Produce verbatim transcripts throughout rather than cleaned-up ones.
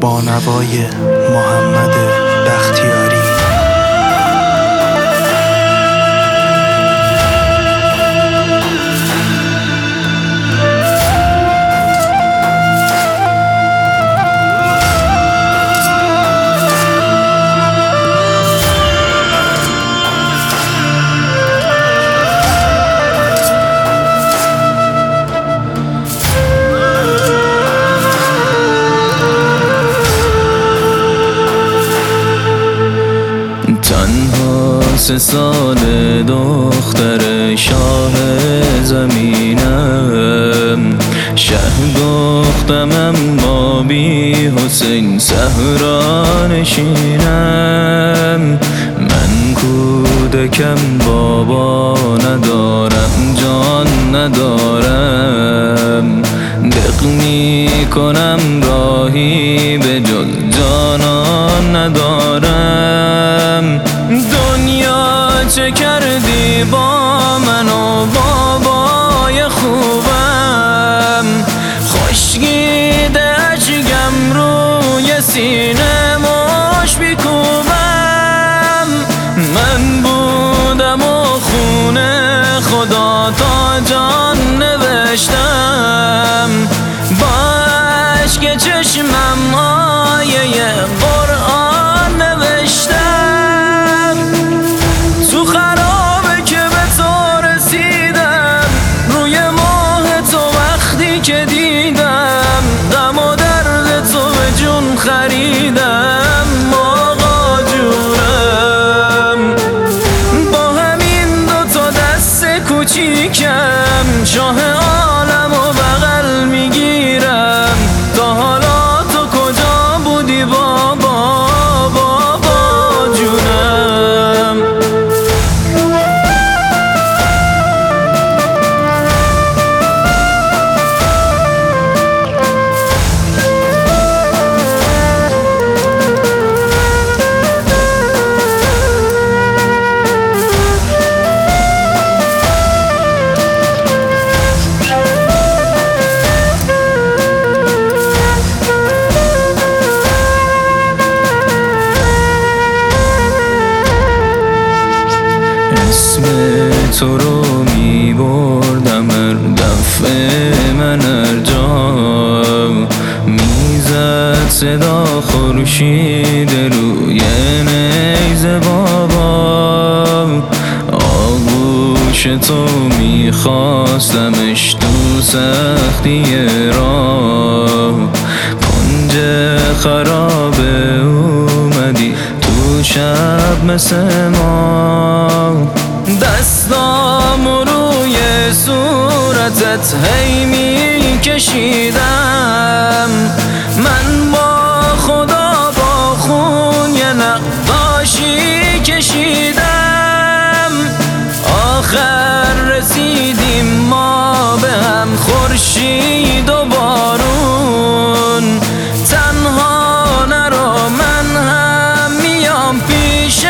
با نوای محمد بختیاری. تنها سه سال دختر شاه زمینم، شه گفتم اما بی حسین صحرا نشینم. من کودکم بابا ندارم جان ندارم، دق می کنم راهی به جز جانان ندارم. دنیا چه کردی با من و بابای خوبم، خشکیده اشکم روی سینه مش بیکوبم. من بودم و خونه خدا تا جان نوشتم، با اشک چشمم آیه قرآن نوشتم. تو خرابه که به تو رسیدم، روی ماه تو وقتی که دیدم، غم و درد تو به جون خریدم. آقا جونم با همین دو تا دست کوچیکم، شاه عالم و بغل میگیرم. تا حالا تو کجا بودی بابا بابا جونم؟ اسم تو رو می بردم هر دفعه من هر جا، میزد صدا خورشید روی نیزه بابا. آغوش تو میخواستمش تو سختی راه، کنج خرابه اومدی تو شب مثل ما. دستام روی صورتت هی می کشیدم، من با خدا با خون یه نقاشی کشیدم. آخر رسیدیم ما به هم، خورشید و بارون. تنها نرو من هم میام پیش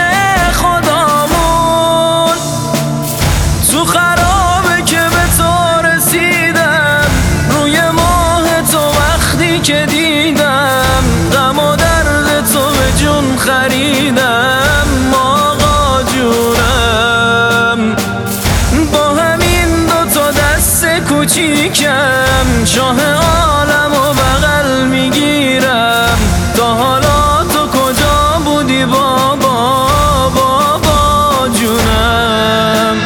خدامون. تو خرابه که به تو رسیدم، روی ماه تو وقتی که دیدم، غم و درد تو به جون خریدم. آقا جونم با همین دو تا دست کوچیکم، شاه عالم و بغل میگیرم. تا حالا تو کجا بودی بابا بابا جونم؟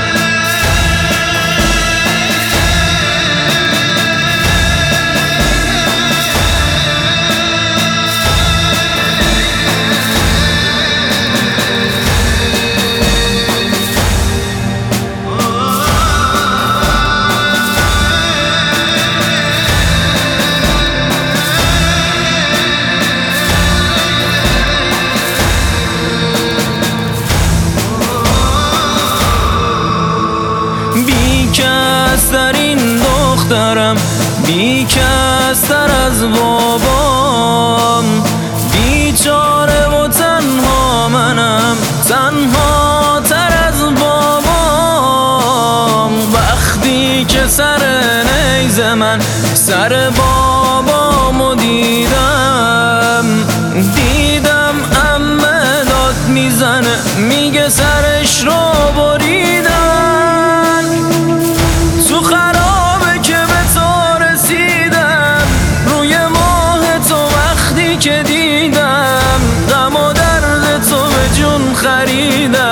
بی‌کس‌ترین دخترم، بی‌کس‌تر از بابام. بیچاره و تنها منم، تنها تر از بابام. وقتی که سر نیز من سر بابامو دیدم، دلش رو بریدن. تو خرابه که به تو رسیدم، روی ماه تو وقتی که دیدم، غم و درد تو به جون خریدم.